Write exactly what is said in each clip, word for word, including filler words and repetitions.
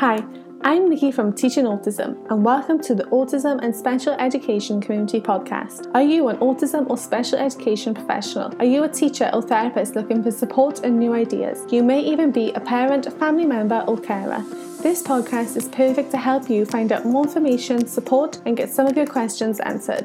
Hi, I'm Nikki from Teaching Autism, and welcome to the Autism and Special Education Community Podcast. Are you an autism or special education professional? Are you a teacher or therapist looking for support and new ideas? You may even be a parent, family member, or carer. This podcast is perfect to help you find out more information, support, and get some of your questions answered.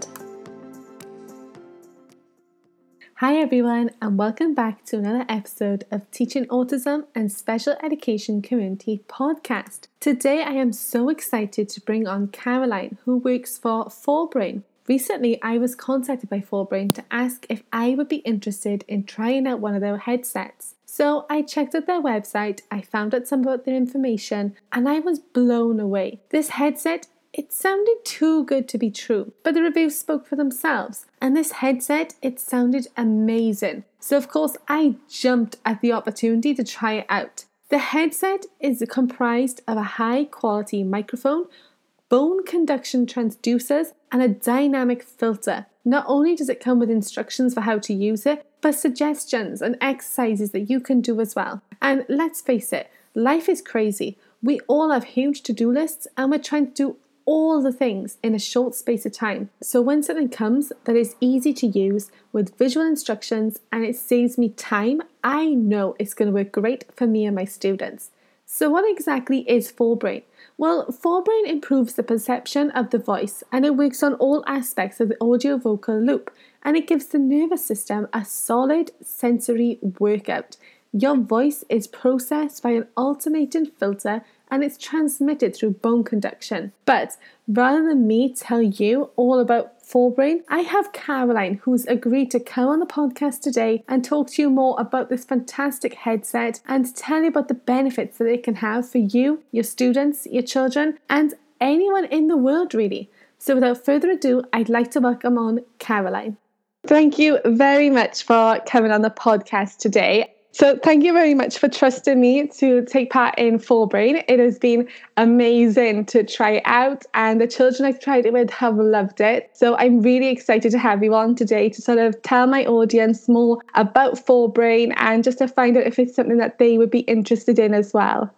Hi everyone, and welcome back to another episode of Teaching Autism and Special Education Community Podcast. Today I am so excited to bring on Caroline, who works for ForBrain. Recently I was contacted by ForBrain to ask if I would be interested in trying out one of their headsets. So I checked out their website, I found out some about their information, and I was blown away. This headset, it sounded too good to be true, but the reviews spoke for themselves. And this headset, it sounded amazing. So of course, I jumped at the opportunity to try it out. The headset is comprised of a high quality microphone, bone conduction transducers, and a dynamic filter. Not only does it come with instructions for how to use it, but suggestions and exercises that you can do as well. And let's face it, life is crazy. We all have huge to-do lists and we're trying to do all the things in a short space of time. So when something comes that is easy to use with visual instructions and it saves me time, I know it's going to work great for me and my students. So what exactly is ForBrain? Well, ForBrain improves the perception of the voice and it works on all aspects of the audio-vocal loop, and it gives the nervous system a solid sensory workout. Your voice is processed by an alternating filter and it's transmitted through bone conduction. But rather than me tell you all about ForBrain, I have Caroline, who's agreed to come on the podcast today and talk to you more about this fantastic headset and tell you about the benefits that it can have for you, your students, your children, and anyone in the world really. So without further ado, I'd like to welcome on Caroline. Thank you very much for coming on the podcast today. So thank you very much for trusting me to take part in ForBrain. It has been amazing to try it out, and the children I've tried it with have loved it. So I'm really excited to have you on today to sort of tell my audience more about ForBrain and just to find out if it's something that they would be interested in as well.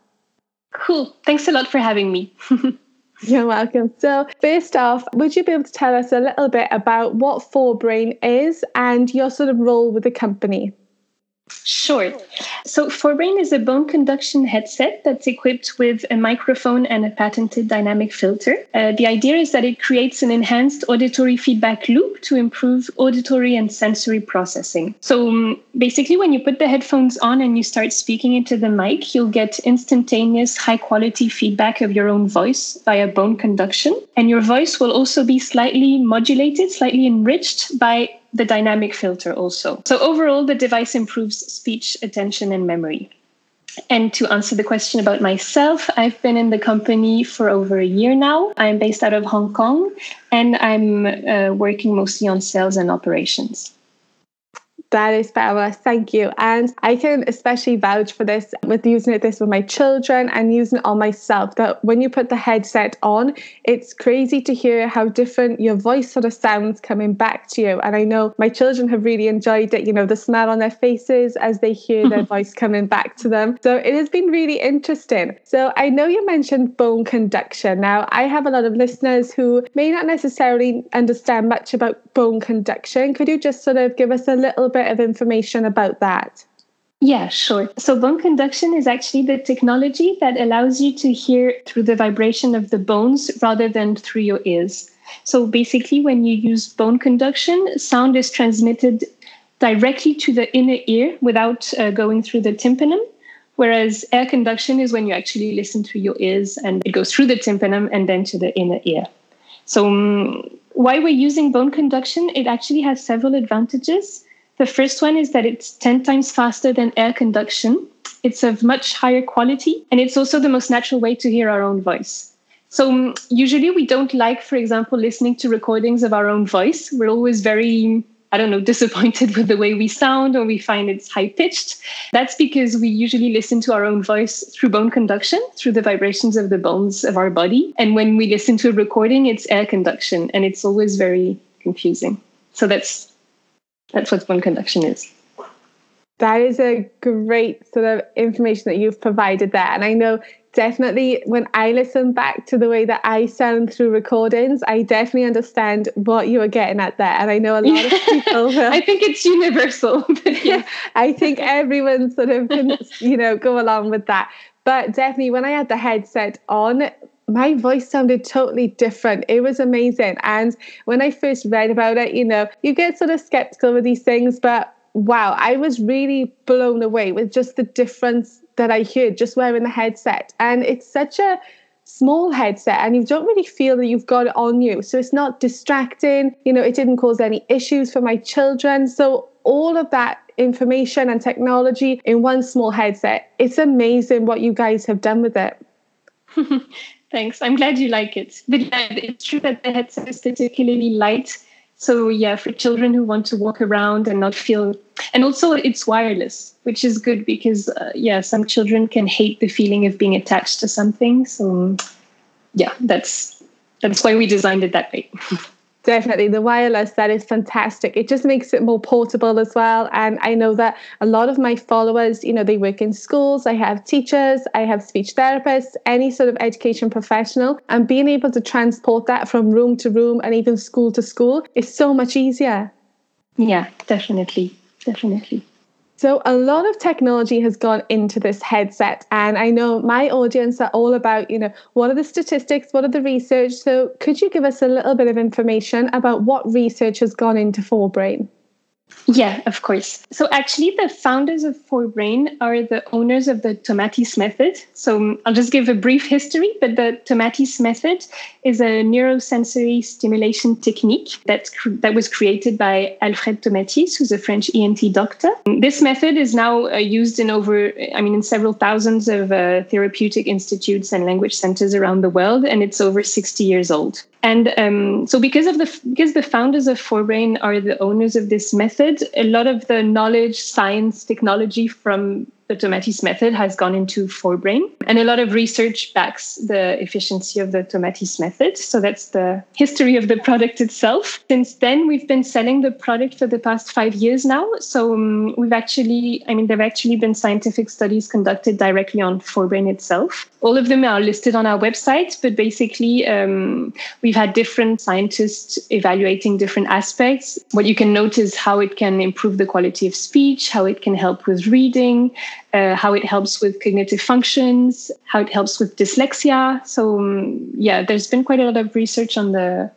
Cool. Thanks a lot for having me. You're welcome. So first off, would you be able to tell us a little bit about what ForBrain is and your sort of role with the company? Sure. So ForBrain is a bone conduction headset that's equipped with a microphone and a patented dynamic filter. Uh, the idea is that it creates an enhanced auditory feedback loop to improve auditory and sensory processing. So um, basically, when you put the headphones on and you start speaking into the mic, you'll get instantaneous high-quality feedback of your own voice via bone conduction. And your voice will also be slightly modulated, slightly enriched by the dynamic filter also. So overall, the device improves speech, attention, and memory. And to answer the question about myself, I've been in the company for over a year now. I'm based out of Hong Kong, and I'm uh, working mostly on sales and operations. That is fabulous. Thank you. And I can especially vouch for this with using it this with my children and using it on myself, that when you put the headset on, it's crazy to hear how different your voice sort of sounds coming back to you. And I know my children have really enjoyed it, you know, the smile on their faces as they hear their voice coming back to them. So it has been really interesting. So I know you mentioned bone conduction. Now, I have a lot of listeners who may not necessarily understand much about bone conduction. Could you just sort of give us a little bit of information about that? Yeah, sure. So bone conduction is actually the technology that allows you to hear through the vibration of the bones rather than through your ears. So basically, when you use bone conduction, sound is transmitted directly to the inner ear without uh, going through the tympanum, whereas air conduction is when you actually listen through your ears and it goes through the tympanum and then to the inner ear. So um, why we're using bone conduction, it actually has several advantages. The first one is that it's ten times faster than air conduction. It's of much higher quality, and it's also the most natural way to hear our own voice. So um, usually we don't like, for example, listening to recordings of our own voice. We're always very, I don't know, disappointed with the way we sound, or we find it's high-pitched. That's because we usually listen to our own voice through bone conduction, through the vibrations of the bones of our body. And when we listen to a recording, it's air conduction, and it's always very confusing. So that's That's what bone conduction is. That is a great sort of information that you've provided there. And I know definitely when I listen back to the way that I sound through recordings, I definitely understand what you were getting at there. And I know a lot of people will. I think it's universal. Yeah, I think everyone sort of can, you know, go along with that. But definitely when I had the headset on, my voice sounded totally different. It was amazing. And when I first read about it, you know, you get sort of skeptical with these things, but wow, I was really blown away with just the difference that I heard just wearing the headset. And it's such a small headset and you don't really feel that you've got it on you. So it's not distracting. You know, it didn't cause any issues for my children. So all of that information and technology in one small headset, it's amazing what you guys have done with it. Thanks. I'm glad you like it. But yeah, it's true that the headset is particularly light. So yeah, for children who want to walk around and not feel, and also it's wireless, which is good because uh, yeah, some children can hate the feeling of being attached to something. So yeah, that's that's why we designed it that way. Definitely. The wireless, that is fantastic. It just makes it more portable as well. And I know that a lot of my followers, you know, they work in schools. I have teachers, I have speech therapists, any sort of education professional. And being able to transport that from room to room and even school to school is so much easier. Yeah, definitely. Definitely. So a lot of technology has gone into this headset, and I know my audience are all about, you know, what are the statistics, what are the research? So could you give us a little bit of information about what research has gone into ForBrain? Yeah, of course. So actually, the founders of ForBrain are the owners of the Tomatis method. So I'll just give a brief history, but the Tomatis method is a neurosensory stimulation technique that, that was created by Alfred Tomatis, who's a French E N T doctor. This method is now uh, used in over, I mean, in several thousands of uh, therapeutic institutes and language centers around the world, and it's over sixty years old. And um, so because of the because the founders of ForBrain are the owners of this method, a lot of the knowledge, science, technology from the Tomatis method has gone into ForBrain. And a lot of research backs the efficiency of the Tomatis method. So that's the history of the product itself. Since then, we've been selling the product for the past five years now. So um, we've actually, I mean, there have actually been scientific studies conducted directly on ForBrain itself. All of them are listed on our website, but basically um, we've had different scientists evaluating different aspects. What you can note is how it can improve the quality of speech, how it can help with reading, uh, how it helps with cognitive functions, how it helps with dyslexia. So um, yeah, there's been quite a lot of research on the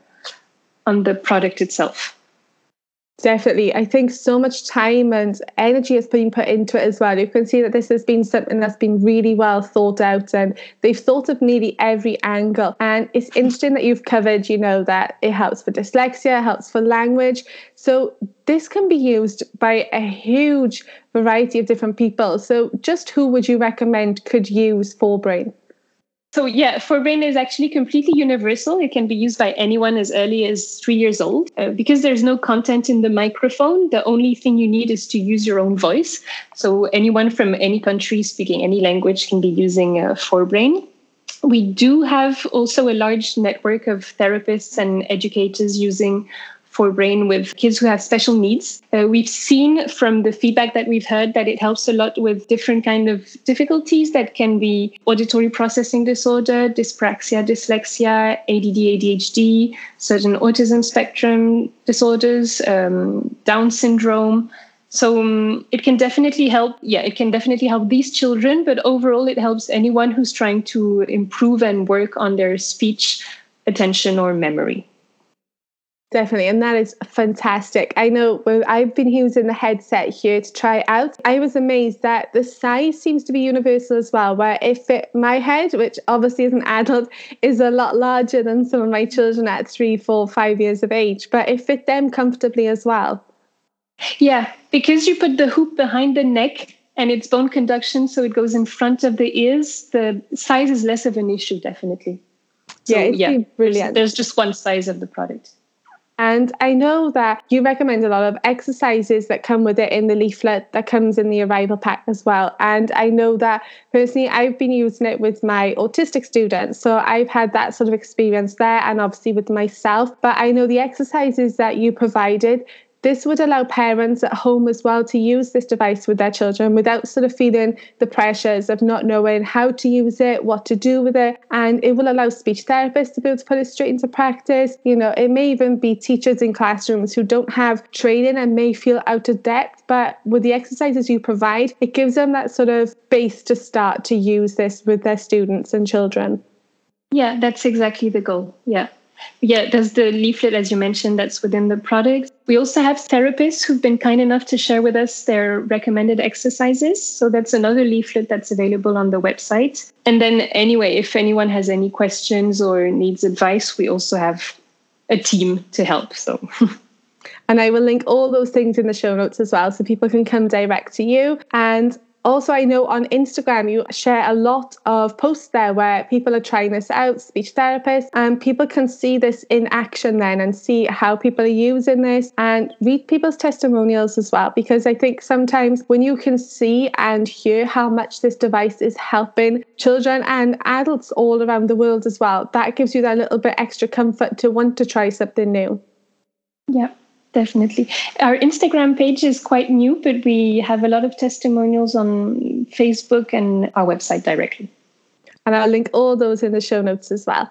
on the product itself. Definitely. I think so much time and energy has been put into it as well. You can see that this has been something that's been really well thought out, and they've thought of nearly every angle. And it's interesting that you've covered, you know, that it helps for dyslexia, helps for language. So this can be used by a huge variety of different people. So just who would you recommend could use ForBrain? So yeah, ForBrain is actually completely universal. It can be used by anyone as early as three years old. Uh, because there's no content in the microphone, the only thing you need is to use your own voice. So anyone from any country speaking any language can be using uh, ForBrain. We do have also a large network of therapists and educators using ForBrain with kids who have special needs. Uh, we've seen from the feedback that we've heard that it helps a lot with different kind of difficulties that can be auditory processing disorder, dyspraxia, dyslexia, A D D, A D H D, certain autism spectrum disorders, um, Down syndrome. So um, it can definitely help. Yeah, it can definitely help these children, but overall it helps anyone who's trying to improve and work on their speech, attention, or memory. Definitely. And that is fantastic. I know when I've been using the headset here to try it out, I was amazed that the size seems to be universal as well, where it fit my head, which obviously as an adult is a lot larger than some of my children at three, four, five years of age, but it fit them comfortably as well. Yeah, because you put the hoop behind the neck and it's bone conduction, so it goes in front of the ears, the size is less of an issue, definitely. So, yeah, it's yeah, brilliant. There's, there's just one size of the product. And I know that you recommend a lot of exercises that come with it in the leaflet that comes in the arrival pack as well. And I know that personally, I've been using it with my autistic students. So I've had that sort of experience there and obviously with myself. But I know the exercises that you provided this would allow parents at home as well to use this device with their children without sort of feeling the pressures of not knowing how to use it, what to do with it. And it will allow speech therapists to be able to put it straight into practice. You know, it may even be teachers in classrooms who don't have training and may feel out of depth, but with the exercises you provide, it gives them that sort of base to start to use this with their students and children. Yeah, that's exactly the goal. Yeah. Yeah, there's the leaflet, as you mentioned, that's within the product. We also have therapists who've been kind enough to share with us their recommended exercises. So that's another leaflet that's available on the website. And then anyway, if anyone has any questions or needs advice, we also have a team to help. So. And I will link all those things in the show notes as well, so people can come direct to you. And also, I know on Instagram, you share a lot of posts there where people are trying this out, speech therapists, and people can see this in action then and see how people are using this and read people's testimonials as well. Because I think sometimes when you can see and hear how much this device is helping children and adults all around the world as well, that gives you that little bit extra comfort to want to try something new. Yeah. Definitely. Our Instagram page is quite new, but we have a lot of testimonials on Facebook and our website directly. And I'll link all those in the show notes as well.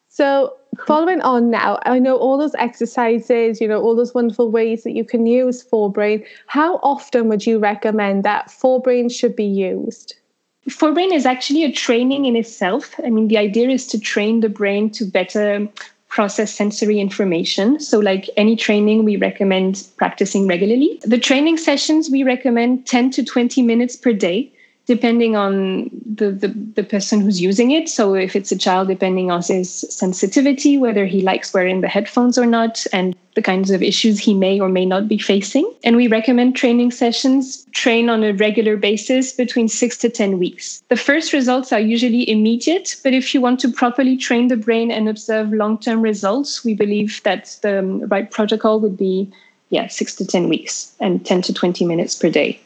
So following on now, I know all those exercises, you know, all those wonderful ways that you can use ForBrain. How often would you recommend that ForBrain should be used? ForBrain is actually a training in itself. I mean, the idea is to train the brain to better process sensory information. So like any training, we recommend practicing regularly. The training sessions, we recommend ten to twenty minutes per day, depending on the, the, the person who's using it. So if it's a child, depending on his sensitivity, whether he likes wearing the headphones or not, and the kinds of issues he may or may not be facing. And we recommend training sessions train on a regular basis between six to ten weeks. The first results are usually immediate, but if you want to properly train the brain and observe long-term results, we believe that the right protocol would be, yeah, six to ten weeks and ten to twenty minutes per day.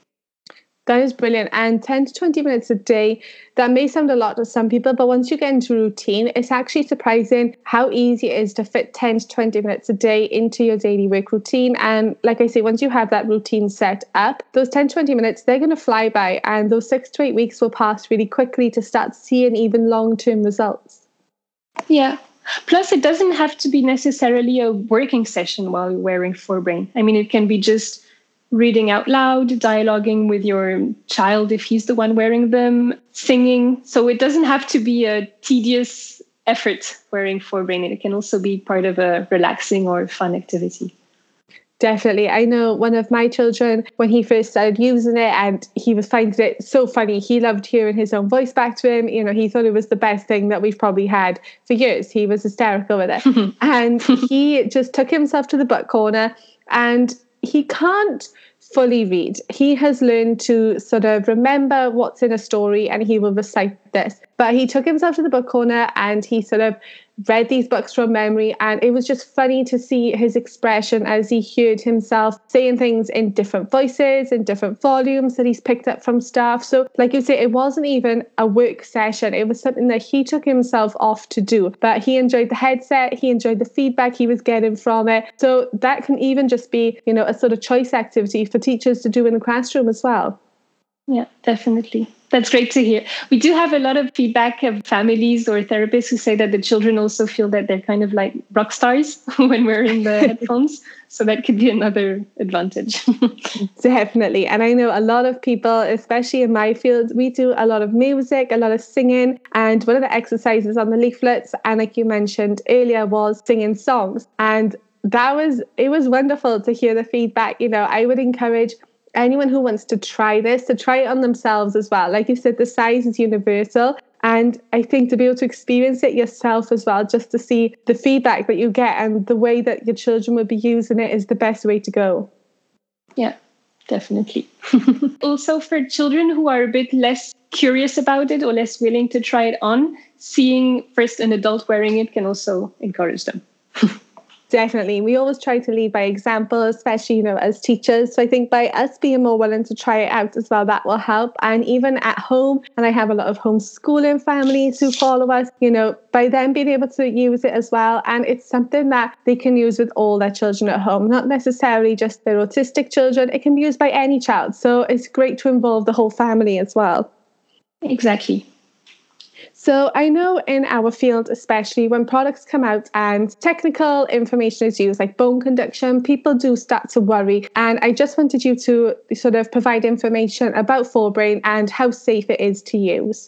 That is brilliant. And ten to twenty minutes a day, that may sound a lot to some people, but once you get into routine, it's actually surprising how easy it is to fit ten to twenty minutes a day into your daily work routine. And like I say, once you have that routine set up, those ten to twenty minutes, they're going to fly by, and those six to eight weeks will pass really quickly to start seeing even long-term results. Yeah. Plus, it doesn't have to be necessarily a working session while you're wearing ForBrain. I mean, it can be just reading out loud, dialoguing with your child if he's the one wearing them, singing. So it doesn't have to be a tedious effort wearing ForBrain. It can also be part of a relaxing or fun activity. Definitely. I know one of my children, when he first started using it, and he was finding it so funny. He loved hearing his own voice back to him. You know, he thought it was the best thing that we've probably had for years. He was hysterical with it. And he just took himself to the book corner, and he can't fully read. He has learned to sort of remember what's in a story, and he will recite this. But he took himself to the book corner and he sort of read these books from memory, and it was just funny to see his expression as he heard himself saying things in different voices and different volumes that he's picked up from staff. So like you say, it wasn't even a work session. It was something that he took himself off to do, but he enjoyed the headset, he enjoyed the feedback he was getting from it. So that can even just be, you know, a sort of choice activity for teachers to do in the classroom as well. Yeah, definitely. That's great to hear. We do have a lot of feedback of families or therapists who say that the children also feel that they're kind of like rock stars when wearing the headphones. So that could be another advantage. Definitely. And I know a lot of people, especially in my field, we do a lot of music, a lot of singing. And one of the exercises on the leaflets, and like you mentioned earlier, was singing songs. And that was, it was wonderful to hear the feedback. You know, I would encourage anyone who wants to try this to try it on themselves as well. Like you said, the size is universal. And I think to be able to experience it yourself as well, just to see the feedback that you get and the way that your children would be using it, is the best way to go. Yeah, definitely. Also, for children who are a bit less curious about it or less willing to try it on, seeing first an adult wearing it can also encourage them. Definitely. We always try to lead by example, especially, you know, as teachers. So I think by us being more willing to try it out as well, that will help. And even at home, and I have a lot of homeschooling families who follow us, you know, by them being able to use it as well. And it's something that they can use with all their children at home, not necessarily just their autistic children. It can be used by any child. So it's great to involve the whole family as well. Exactly. So I know in our field, especially when products come out and technical information is used, like bone conduction, people do start to worry. And I just wanted you to sort of provide information about ForBrain and how safe it is to use.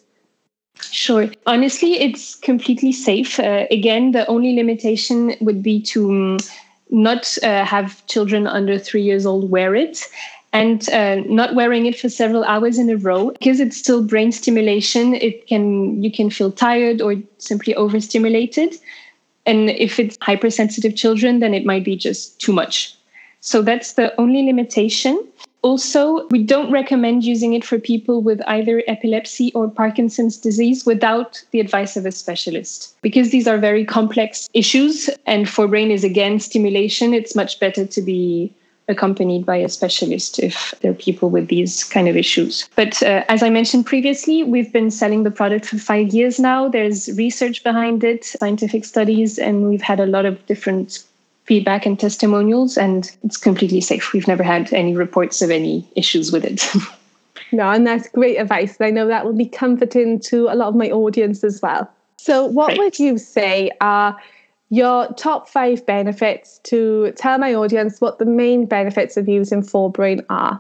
Sure. Honestly, it's completely safe. Uh, again, the only limitation would be to um, not uh, have children under three years old wear it. And uh, not wearing it for several hours in a row, because it's still brain stimulation. It can you can feel tired or simply overstimulated. And if it's hypersensitive children, then it might be just too much. So that's the only limitation. Also, we don't recommend using it for people with either epilepsy or Parkinson's disease without the advice of a specialist, because these are very complex issues. And ForBrain is, again, stimulation. It's much better to be accompanied by a specialist if there are people with these kind of issues. But uh, as I mentioned previously, we've been selling the product for five years now. There's research behind it, scientific studies, and we've had a lot of different feedback and testimonials, and it's completely safe. We've never had any reports of any issues with it. No, and that's great advice. I know that will be comforting to a lot of my audience as well. So what right. would you say are your top five benefits to tell my audience what the main benefits of using ForBrain are?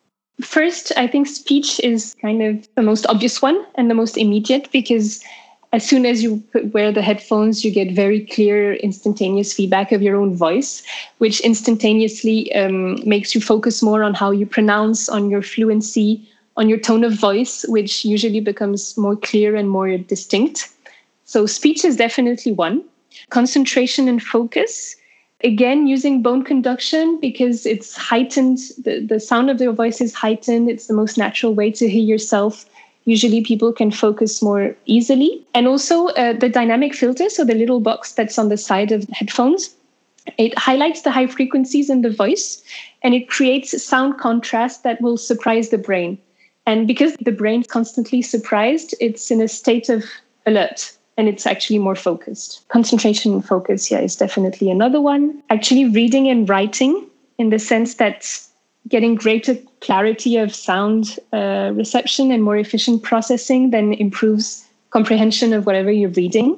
First, I think speech is kind of the most obvious one and the most immediate, because as soon as you wear the headphones, you get very clear, instantaneous feedback of your own voice, which instantaneously um, makes you focus more on how you pronounce, on your fluency, on your tone of voice, which usually becomes more clear and more distinct. So speech is definitely one. Concentration and focus. Again, using bone conduction because it's heightened. The, the sound of your voice is heightened. It's the most natural way to hear yourself. Usually people can focus more easily. And also uh, the dynamic filter, so the little box that's on the side of the headphones, it highlights the high frequencies in the voice and it creates sound contrast that will surprise the brain. And because the brain's constantly surprised, it's in a state of alert. And it's actually more focused. Concentration and focus, yeah, is definitely another one. Actually, reading and writing, in the sense that getting greater clarity of sound uh, reception and more efficient processing then improves comprehension of whatever you're reading.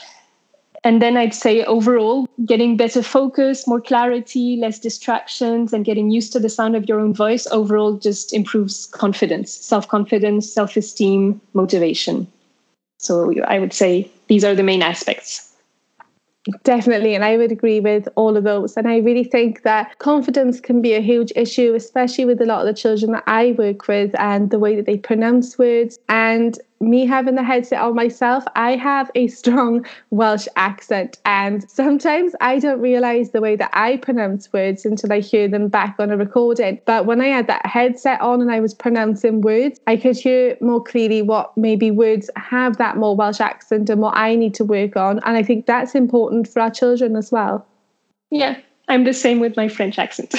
And then I'd say overall, getting better focus, more clarity, less distractions, and getting used to the sound of your own voice overall just improves confidence, self-confidence, self-esteem, motivation. So I would say these are the main aspects. Definitely. And I would agree with all of those. And I really think that confidence can be a huge issue, especially with a lot of the children that I work with and the way that they pronounce words. And me having the headset on myself, I have a strong Welsh accent. And sometimes I don't realize the way that I pronounce words until I hear them back on a recording. But when I had that headset on and I was pronouncing words, I could hear more clearly what maybe words have that more Welsh accent and what I need to work on. And I think that's important for our children as well. Yeah. I'm the same with my French accent.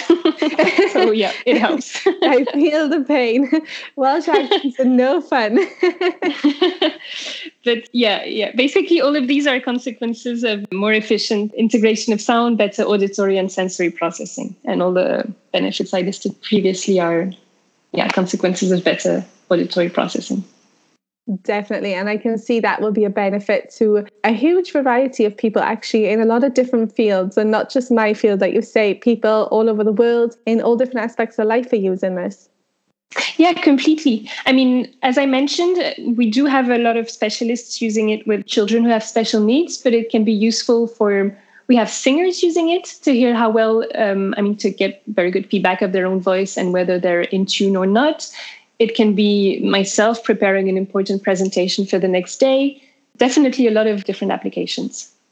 So yeah, it helps. I feel the pain. Welsh accents are no fun. But yeah, yeah. Basically, all of these are consequences of more efficient integration of sound, better auditory and sensory processing. And all the benefits I listed previously are yeah, consequences of better auditory processing. Definitely. And I can see that will be a benefit to a huge variety of people actually in a lot of different fields, and not just my field, like you say, people all over the world in all different aspects of life are using this. Yeah, completely. I mean, as I mentioned, we do have a lot of specialists using it with children who have special needs, but it can be useful for, we have singers using it to hear how well, um, I mean, to get very good feedback of their own voice and whether they're in tune or not. It can be myself preparing an important presentation for the next day. Definitely a lot of different applications.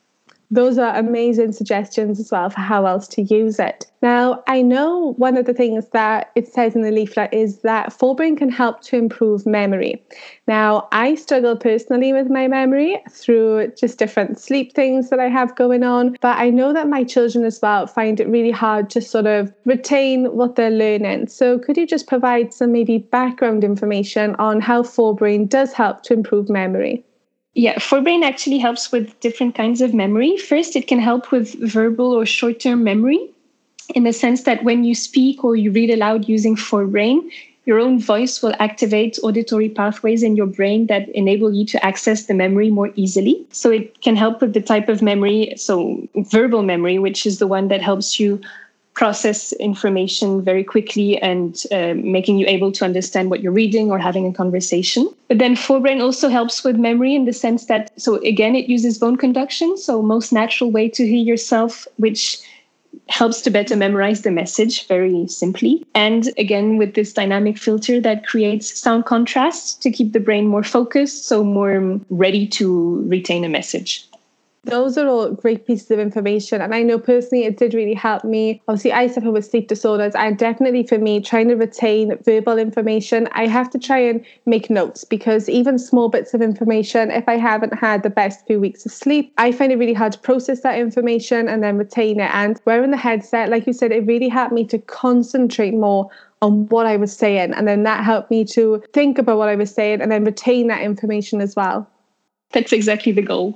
Those are amazing suggestions as well for how else to use it. Now, I know one of the things that it says in the leaflet is that ForBrain can help to improve memory. Now, I struggle personally with my memory through just different sleep things that I have going on, but I know that my children as well find it really hard to sort of retain what they're learning. So could you just provide some maybe background information on how ForBrain does help to improve memory? Yeah, ForBrain actually helps with different kinds of memory. First, it can help with verbal or short-term memory in the sense that when you speak or you read aloud using ForBrain, your own voice will activate auditory pathways in your brain that enable you to access the memory more easily. So it can help with the type of memory, so verbal memory, which is the one that helps you process information very quickly and uh, making you able to understand what you're reading or having a conversation. But then ForBrain also helps with memory in the sense that, so again, it uses bone conduction, so most natural way to hear yourself, which helps to better memorize the message very simply. And again, with this dynamic filter that creates sound contrast to keep the brain more focused, so more ready to retain a message. Those are all great pieces of information. And I know personally it did really help me. Obviously, I suffer with sleep disorders. And definitely for me, trying to retain verbal information, I have to try and make notes because even small bits of information, if I haven't had the best few weeks of sleep, I find it really hard to process that information and then retain it. And wearing the headset, like you said, it really helped me to concentrate more on what I was saying. And then that helped me to think about what I was saying and then retain that information as well. That's exactly the goal.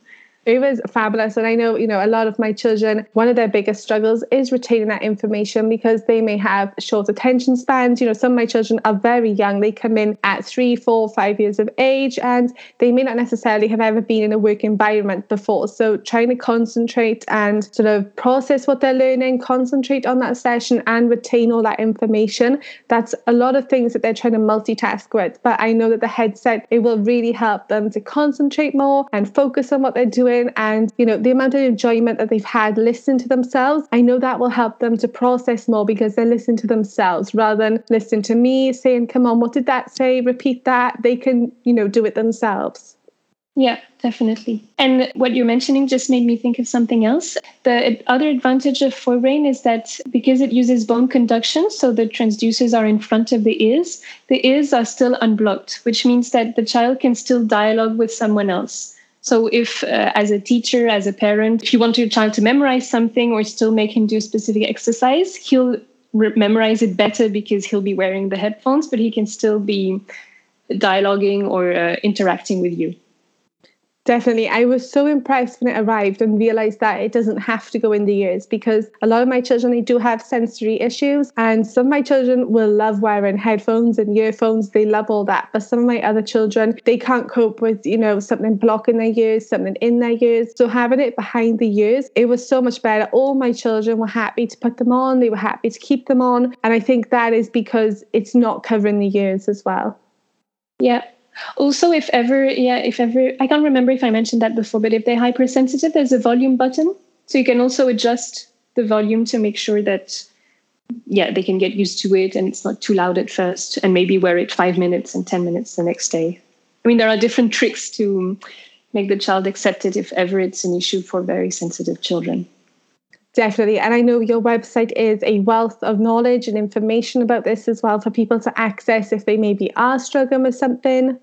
It was fabulous. And I know, you know, a lot of my children, one of their biggest struggles is retaining that information because they may have short attention spans. You know, some of my children are very young. They come in at three, four, five years of age, and they may not necessarily have ever been in a work environment before. So trying to concentrate and sort of process what they're learning, concentrate on that session and retain all that information. That's a lot of things that they're trying to multitask with. But I know that the headset, it will really help them to concentrate more and focus on what they're doing. And, you know, the amount of enjoyment that they've had listening to themselves, I know that will help them to process more because they're listening to themselves rather than listening to me saying, come on, what did that say? Repeat that. They can, you know, do it themselves. Yeah, definitely. And what you're mentioning just made me think of something else. The other advantage of ForBrain is that because it uses bone conduction, so the transducers are in front of the ears, the ears are still unblocked, which means that the child can still dialogue with someone else. So if, uh, as a teacher, as a parent, if you want your child to memorize something or still make him do a specific exercise, he'll re- memorize it better because he'll be wearing the headphones, but he can still be dialoguing or uh, interacting with you. Definitely. I was so impressed when it arrived and realized that it doesn't have to go in the ears because a lot of my children, they do have sensory issues, and some of my children will love wearing headphones and earphones. They love all that. But some of my other children, they can't cope with, you know, something blocking their ears, something in their ears. So having it behind the ears, it was so much better. All my children were happy to put them on. They were happy to keep them on. And I think that is because it's not covering the ears as well. Yeah. Also, if ever, yeah, if ever, I can't remember if I mentioned that before, but if they're hypersensitive, there's a volume button. So you can also adjust the volume to make sure that, yeah, they can get used to it and it's not too loud at first, and maybe wear it five minutes and ten minutes the next day. I mean, there are different tricks to make the child accept it if ever it's an issue for very sensitive children. Definitely. And I know your website is a wealth of knowledge and information about this as well for people to access if they maybe are struggling with something.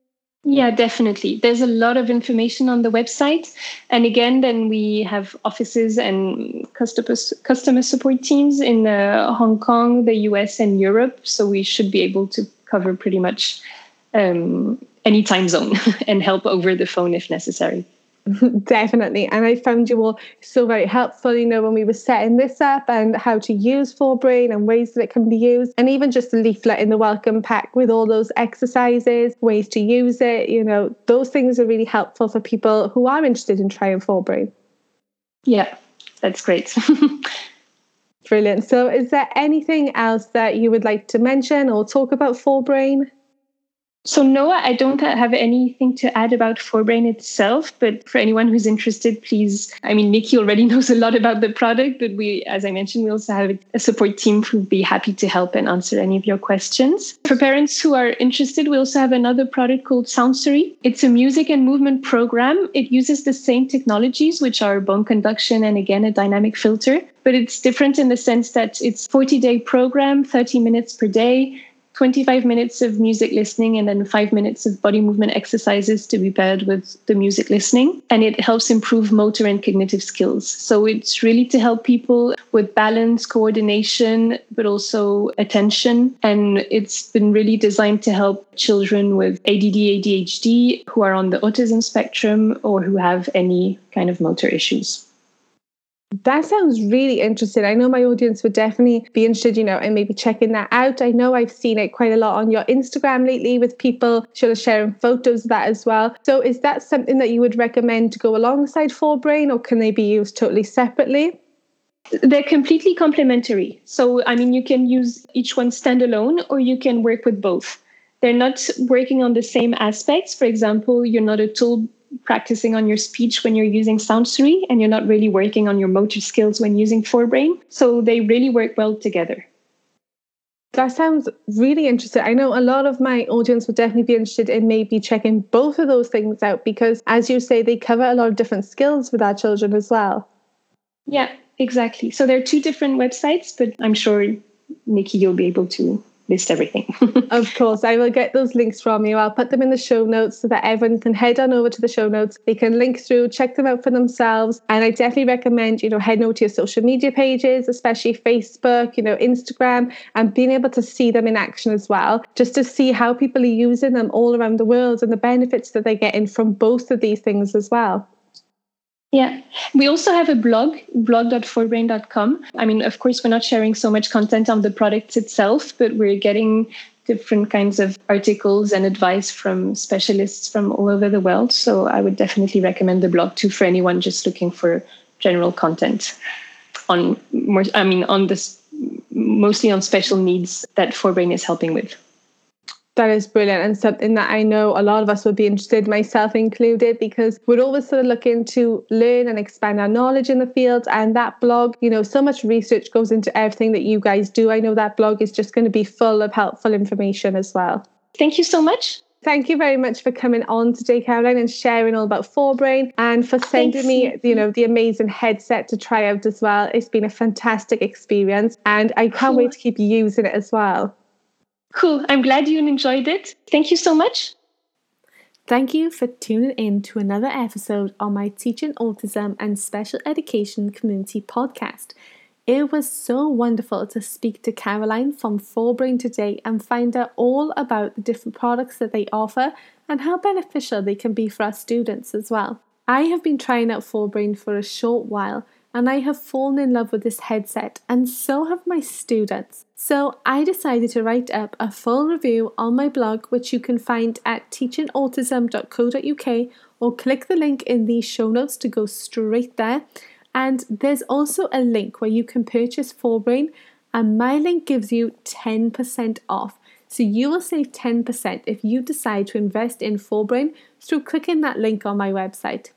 Yeah, definitely. There's a lot of information on the website. And again, then we have offices and customer, customer support teams in uh, Hong Kong, the U S, and Europe. So we should be able to cover pretty much um, any time zone and help over the phone if necessary. Definitely. And I found you all so very helpful, you know, when we were setting this up and how to use ForBrain and ways that it can be used. And even just the leaflet in the welcome pack with all those exercises, ways to use it, you know, those things are really helpful for people who are interested in trying ForBrain. Yeah, that's great. Brilliant. So is there anything else that you would like to mention or talk about ForBrain? So Noah, I don't have anything to add about ForBrain itself, but for anyone who's interested, please, I mean, Nikki already knows a lot about the product, but we, as I mentioned, we also have a support team who'd be happy to help and answer any of your questions. For parents who are interested, we also have another product called Soundstory. It's a music and movement program. It uses the same technologies, which are bone conduction and again, a dynamic filter, but it's different in the sense that it's a forty-day program, thirty minutes per day, twenty-five minutes of music listening, and then five minutes of body movement exercises to be paired with the music listening. And it helps improve motor and cognitive skills. So it's really to help people with balance, coordination, but also attention. And it's been really designed to help children with A D D, A D H D who are on the autism spectrum or who have any kind of motor issues. That sounds really interesting. I know my audience would definitely be interested, you know, in maybe checking that out. I know I've seen it quite a lot on your Instagram lately with people sort of sharing photos of that as well. So is that something that you would recommend to go alongside ForBrain, or can they be used totally separately? They're completely complementary. So, I mean, you can use each one standalone or you can work with both. They're not working on the same aspects. For example, you're not a tool practicing on your speech when you're using Soundstory, and you're not really working on your motor skills when using ForBrain. So they really work well together. That sounds really interesting. I know a lot of my audience would definitely be interested in maybe checking both of those things out because, as you say, they cover a lot of different skills with our children as well. Yeah, exactly. So there are two different websites, but I'm sure, Nikki, you'll be able to list everything. Of course, I will get those links from you. I'll put them in the show notes so that everyone can head on over to the show notes. They can link through, check them out for themselves. And I definitely recommend, you know, heading over to your social media pages, especially Facebook, you know, Instagram, and being able to see them in action as well, just to see how people are using them all around the world and the benefits that they're getting from both of these things as well. Yeah, we also have a blog, blog dot forbrain dot com. I mean, of course, we're not sharing so much content on the products itself, but we're getting different kinds of articles and advice from specialists from all over the world. So I would definitely recommend the blog too for anyone just looking for general content on more, I mean, on this, mostly on special needs that ForBrain is helping with. That is brilliant, and something that I know a lot of us would be interested, myself included, because we're always sort of looking to learn and expand our knowledge in the field. And that blog, you know, so much research goes into everything that you guys do. I know that blog is just going to be full of helpful information as well. Thank you so much. Thank you very much for coming on today, Caroline, and sharing all about ForBrain, and for sending Thanks. me, you know, the amazing headset to try out as well. It's been a fantastic experience, and I can't Cool. wait to keep using it as well. Cool. I'm glad you enjoyed it. Thank you so much. Thank you for tuning in to another episode on my Teaching Autism and Special Education Community podcast. It was so wonderful to speak to Caroline from ForBrain today and find out all about the different products that they offer and how beneficial they can be for our students as well. I have been trying out ForBrain for a short while, and I have fallen in love with this headset, and so have my students. So I decided to write up a full review on my blog, which you can find at teaching autism dot co dot uk, or click the link in the show notes to go straight there. And there's also a link where you can purchase ForBrain, and my link gives you ten percent off. So you will save ten percent if you decide to invest in ForBrain through clicking that link on my website.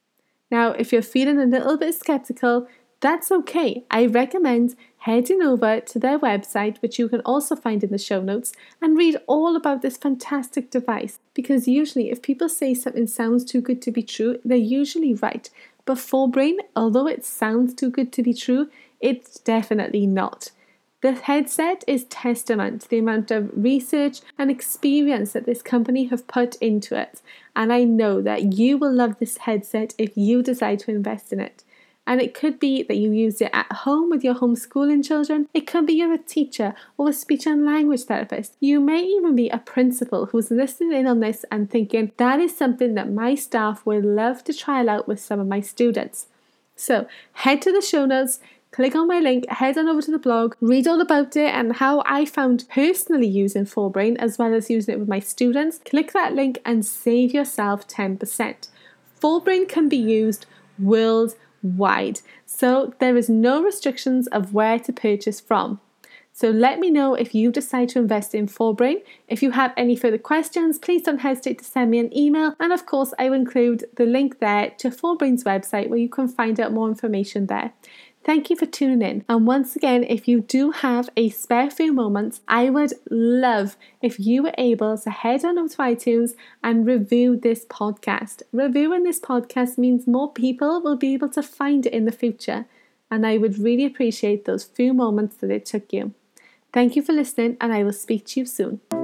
Now, if you're feeling a little bit skeptical, that's okay. I recommend heading over to their website, which you can also find in the show notes, and read all about this fantastic device. Because usually if people say something sounds too good to be true, they're usually right. But ForBrain, although it sounds too good to be true, it's definitely not. The headset is testament to the amount of research and experience that this company have put into it. And I know that you will love this headset if you decide to invest in it. And it could be that you use it at home with your homeschooling children. It could be you're a teacher or a speech and language therapist. You may even be a principal who's listening in on this and thinking, that is something that my staff would love to trial out with some of my students. So head to the show notes, click on my link, head on over to the blog, read all about it and how I found personally using ForBrain as well as using it with my students. Click that link and save yourself ten percent. ForBrain can be used worldwide, so there is no restrictions of where to purchase from. So let me know if you decide to invest in FourBrain. If you have any further questions, please don't hesitate to send me an email. And of course, I will include the link there to FourBrain's website where you can find out more information there. Thank you for tuning in. And once again, if you do have a spare few moments, I would love if you were able to head on over to iTunes and review this podcast. Reviewing this podcast means more people will be able to find it in the future. And I would really appreciate those few moments that it took you. Thank you for listening, and I will speak to you soon.